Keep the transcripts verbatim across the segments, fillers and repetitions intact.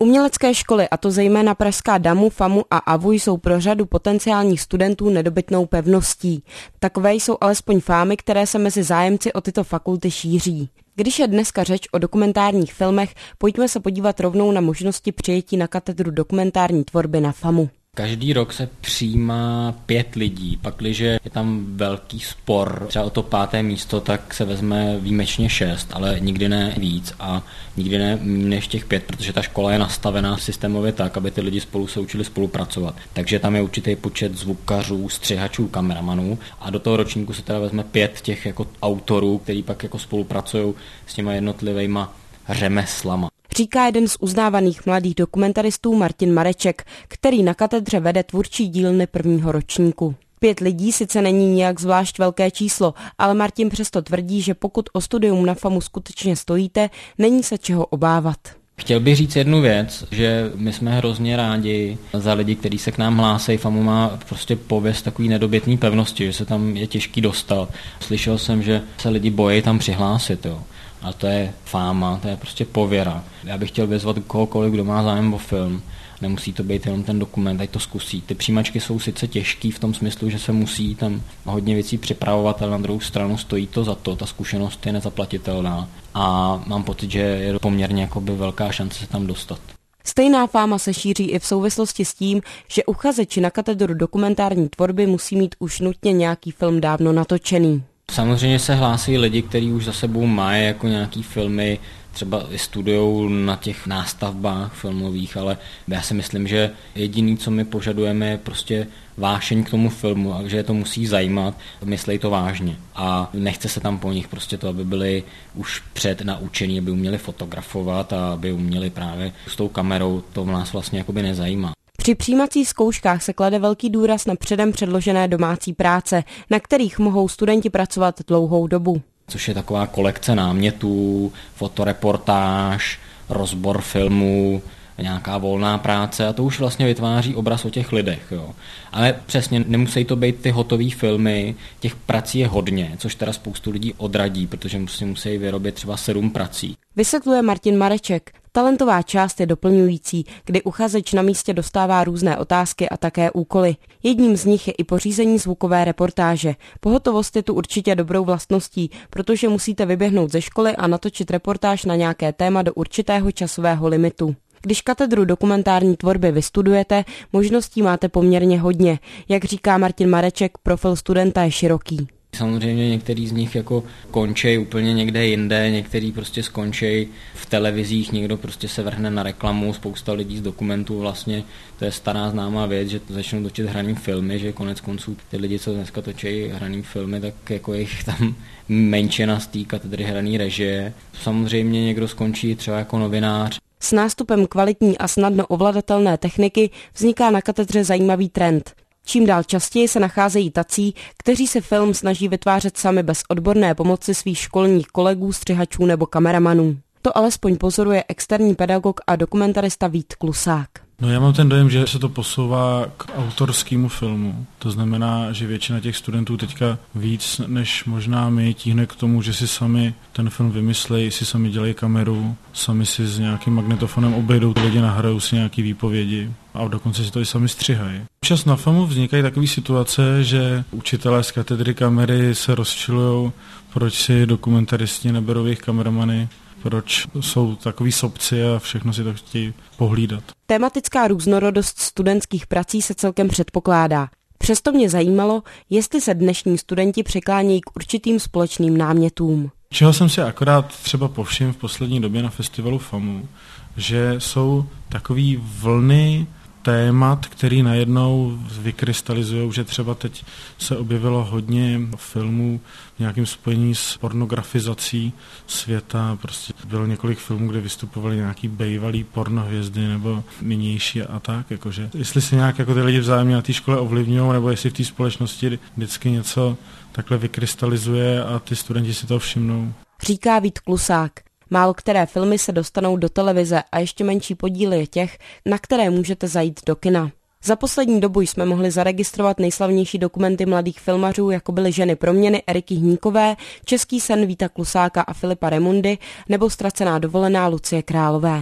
Umělecké školy, a to zejména pražská DAMU, FAMU a AVU, jsou pro řadu potenciálních studentů nedobytnou pevností. Takové jsou alespoň fámy, které se mezi zájemci o tyto fakulty šíří. Když je dneska řeč o dokumentárních filmech, pojďme se podívat rovnou na možnosti přijetí na katedru dokumentární tvorby na FAMU. Každý rok se přijímá pět lidí, pakliže je tam velký spor, třeba o to páté místo, tak se vezme výjimečně šest, ale nikdy ne víc a nikdy ne méně než těch pět, protože ta škola je nastavená systémově tak, aby ty lidi spolu se učili spolupracovat. Takže tam je určitý počet zvukařů, střihačů, kameramanů a do toho ročníku se teda vezme pět těch jako autorů, kteří pak jako spolupracují s těma jednotlivýma řemeslama. Říká jeden z uznávaných mladých dokumentaristů Martin Mareček, který na katedře vede tvůrčí dílny prvního ročníku. Pět lidí sice není nijak zvlášť velké číslo, ale Martin přesto tvrdí, že pokud o studium na FAMU skutečně stojíte, není se čeho obávat. Chtěl bych říct jednu věc, že my jsme hrozně rádi za lidi, kteří se k nám hlásí. FAMU má prostě pověst takový nedobytný pevnosti, že se tam je těžký dostat. Slyšel jsem, že se lidi bojí tam přihlásit, jo. A to je fáma, to je prostě pověra. Já bych chtěl vyzvat kohokoliv, kdo má zájem o film. Nemusí to být jenom ten dokument, ať to zkusí. Ty přijímačky jsou sice těžký v tom smyslu, že se musí tam hodně věcí připravovat, ale na druhou stranu stojí to za to, ta zkušenost je nezaplatitelná. A mám pocit, že je poměrně jakoby velká šance se tam dostat. Stejná fáma se šíří i v souvislosti s tím, že uchazeči na katedru dokumentární tvorby musí mít už nutně nějaký film dávno natočený. Samozřejmě se hlásí lidi, kteří už za sebou mají jako nějaký filmy, třeba i studujou na těch nástavbách filmových, ale já si myslím, že jediný, co my požadujeme, je prostě vášeň k tomu filmu a že je to musí zajímat, myslej to vážně. A nechce se tam po nich prostě to, aby byli už před naučení, aby uměli fotografovat a aby uměli právě s tou kamerou, to nás vlastně jakoby nezajímá. Při přijímacích zkouškách se klade velký důraz na předem předložené domácí práce, na kterých mohou studenti pracovat dlouhou dobu. Což je taková kolekce námětů, fotoreportáž, rozbor filmů, nějaká volná práce a to už vlastně vytváří obraz o těch lidech. Jo. Ale přesně nemusí to být ty hotové filmy, těch prací je hodně, což teda spoustu lidí odradí, protože musí, musí vyrobit třeba sedm prací. Vysvětluje Martin Mareček. Talentová část je doplňující, kdy uchazeč na místě dostává různé otázky a také úkoly. Jedním z nich je i pořízení zvukové reportáže. Pohotovost je tu určitě dobrou vlastností, protože musíte vyběhnout ze školy a natočit reportáž na nějaké téma do určitého časového limitu. Když katedru dokumentární tvorby vystudujete, možností máte poměrně hodně. Jak říká Martin Mareček, profil studenta je široký. Samozřejmě některý z nich jako končí úplně někde jinde, některý prostě skončí v televizích, někdo prostě se vrhne na reklamu, spousta lidí z dokumentů vlastně, to je stará známá věc, že začnou točit hraný filmy, že konec konců ty lidi, co dneska točí hraný filmy, tak jako jich tam menšina z té katedry hraný režie. Samozřejmě někdo skončí třeba jako novinář. S nástupem kvalitní a snadno ovladatelné techniky vzniká na katedře zajímavý trend. Čím dál častěji se nacházejí tací, kteří se film snaží vytvářet sami bez odborné pomoci svých školních kolegů, střihačů nebo kameramanů. To alespoň pozoruje externí pedagog a dokumentarista Vít Klusák. No já mám ten dojem, že se to posouvá k autorskému filmu. To znamená, že většina těch studentů teďka víc než možná my tíhne k tomu, že si sami ten film vymyslejí, si sami dělají kameru, sami si s nějakým magnetofonem obejdou ty lidi, nahrajou si nějaký výpovědi a dokonce si to i sami střihají. Čas na FAMU vznikají takové situace, že učitelé z katedry kamery se rozčilujou, proč si dokumentaristi neberou jejich kameramany, proč jsou takový sobci a všechno si to chtějí pohlídat. Tematická různorodost studentských prací se celkem předpokládá. Přesto mě zajímalo, jestli se dnešní studenti přiklánějí k určitým společným námětům. Čeho jsem si akorát třeba povšiml v poslední době na festivalu FAMU, že jsou takový vlny témat, který najednou vykrystalizují, že třeba teď se objevilo hodně filmů v nějakém spojení s pornografizací světa. Prostě bylo několik filmů, kde vystupovali nějaký bejvalý pornohvězdy nebo nynější a tak. Jakože, jestli se nějak jako ty lidi vzájemně na té škole ovlivňují, nebo jestli v té společnosti vždycky něco takhle vykrystalizuje a ty studenti si to všimnou. Říká Vít Klusák. Málo které filmy se dostanou do televize a ještě menší podíl je těch, na které můžete zajít do kina. Za poslední dobu jsme mohli zaregistrovat nejslavnější dokumenty mladých filmařů, jako byly Ženy proměny Eriky Hníkové, Český sen Víta Klusáka a Filipa Remundy nebo Ztracená dovolená Lucie Králové.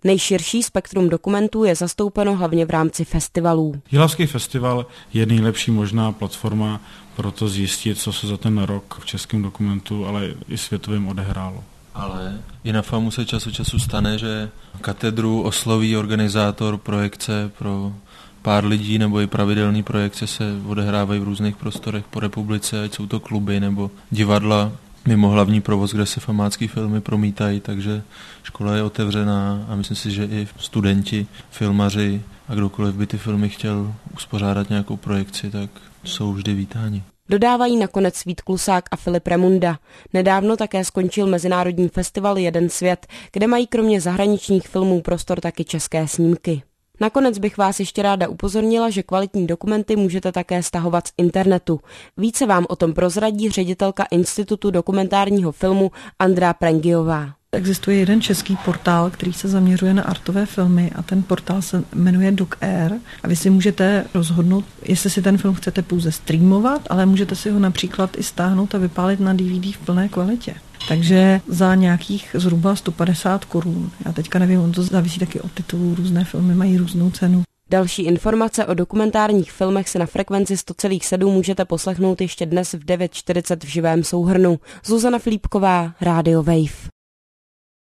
Nejširší spektrum dokumentů je zastoupeno hlavně v rámci festivalů. Jihlavský festival je nejlepší možná platforma pro to zjistit, co se za ten rok v českém dokumentu, ale i světovém odehrálo. Ale i na FAMu se čas od času stane, že katedru osloví organizátor projekce pro pár lidí, nebo i pravidelné projekce se odehrávají v různých prostorech po republice, ať jsou to kluby nebo divadla mimo hlavní provoz, kde se famácký filmy promítají, takže škola je otevřená a myslím si, že i studenti, filmaři a kdokoliv by ty filmy chtěl uspořádat nějakou projekci, tak jsou vždy vítáni. Dodávají nakonec Vít Klusák a Filip Remunda. Nedávno také skončil mezinárodní festival Jeden svět, kde mají kromě zahraničních filmů prostor taky české snímky. Nakonec bych vás ještě ráda upozornila, že kvalitní dokumenty můžete také stahovat z internetu. Více vám o tom prozradí ředitelka Institutu dokumentárního filmu Andrá Prengiová. Existuje jeden český portál, který se zaměřuje na artové filmy a ten portál se jmenuje DocAir a vy si můžete rozhodnout, jestli si ten film chcete pouze streamovat, ale můžete si ho například i stáhnout a vypálit na D V D v plné kvalitě. Takže za nějakých zhruba sto padesát korun. Já teďka nevím, on to závisí taky od titulů, různé filmy mají různou cenu. Další informace o dokumentárních filmech si na frekvenci sto celá sedm můžete poslechnout ještě dnes v devět čtyřicet v živém souhrnu. Zuzana Filipková, Rádio Wave.